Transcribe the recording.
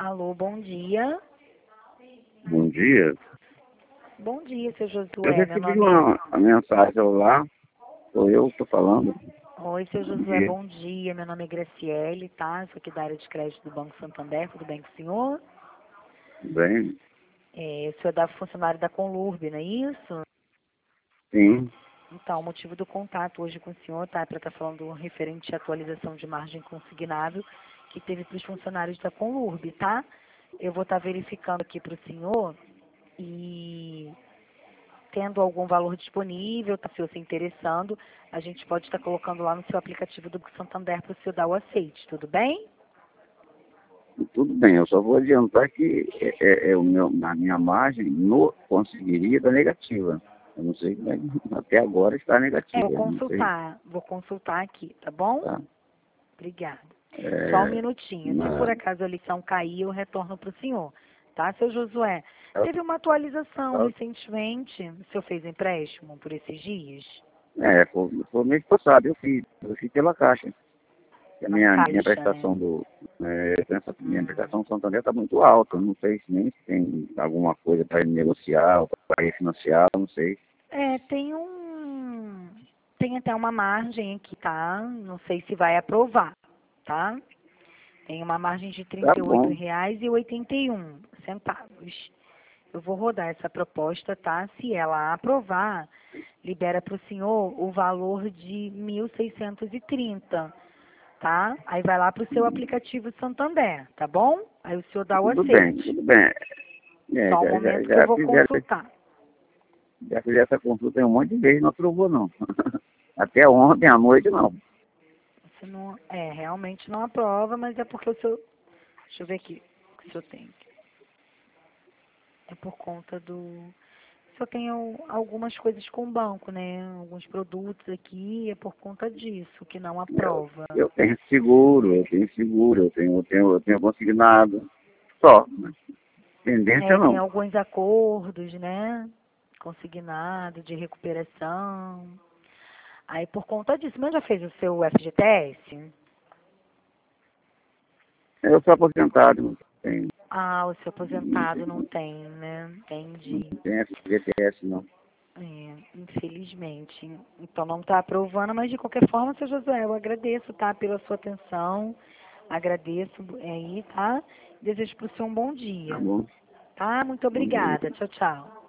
Alô, bom dia. Bom dia. Bom dia, seu Eu Josué. Meu recebi nome é... uma mensagem lá, sou eu que estou falando. Oi, seu Bom Josué, dia. bom dia. Meu nome é Graciele, tá? Sou aqui da área de crédito do Banco Santander. Tudo bem com o senhor? Tudo bem? O senhor é da funcionário da Conlurb, não é isso? Sim. Então, o motivo do contato hoje com o senhor, tá? Para estar falando referente à atualização de margem consignável que teve para os funcionários da Conlurb, tá? Eu vou estar verificando aqui para o senhor e tendo algum valor disponível, tá? Se você interessando, a gente pode estar colocando lá no seu aplicativo do Banco Santander para o senhor dar o aceite, tudo bem? Tudo bem, eu só vou adiantar que a minha margem no conseguiria da negativa. Eu não sei, mas até agora está negativa. Eu não sei, Vou consultar aqui, tá bom? tá? Obrigada. Só um É, minutinho. Se por na- acaso a lição cair, eu retorno para o senhor. Tá, seu Josué? Teve uma atualização recentemente. O senhor fez empréstimo por esses dias? foi mês passado, eu fiz pela Caixa. A Na minha Caixa, né? prestação minha Hum. prestação do Santander está muito alta. Eu não sei se nem se tem alguma coisa para negociar, para refinanciar, eu não sei. Tem até uma margem aqui, tá? Não sei se vai aprovar, tá? Tem uma margem de R$ Tá trinta e oito bom, reais e 81 centavos. Eu vou rodar essa proposta, tá? Se ela aprovar, libera para o senhor o valor de 1.630, tá? Aí vai lá para o seu aplicativo Santander, tá bom? Aí o senhor dá o tudo bem, aceite. tudo bem. É, Só um momento que eu vou consultar. já fizeram essa consulta em um monte de vezes, não aprovou não. Até ontem à noite não. Você não, realmente não aprova, mas é porque o senhor, deixa eu ver aqui o que o senhor tem. É por conta do, o senhor tem algumas coisas com o banco, né? Alguns produtos aqui, é por conta disso que não aprova. Eu tenho seguro, eu tenho consignado. Só, né? Tendência Tem não. alguns acordos, né? Consignado, de recuperação. Aí por conta disso, mas já fez o seu FGTS? Eu sou aposentado, não tenho, Ah, o seu aposentado não tem, né? não Entendi. tenho FGTS não. Infelizmente. Então não está aprovando, mas de qualquer forma, seu Josué, eu agradeço, tá? Pela sua atenção. Agradeço aí, tá? Desejo para o senhor um bom Tá dia. bom? Tá? Muito Bom dia. obrigada. Tchau, tchau.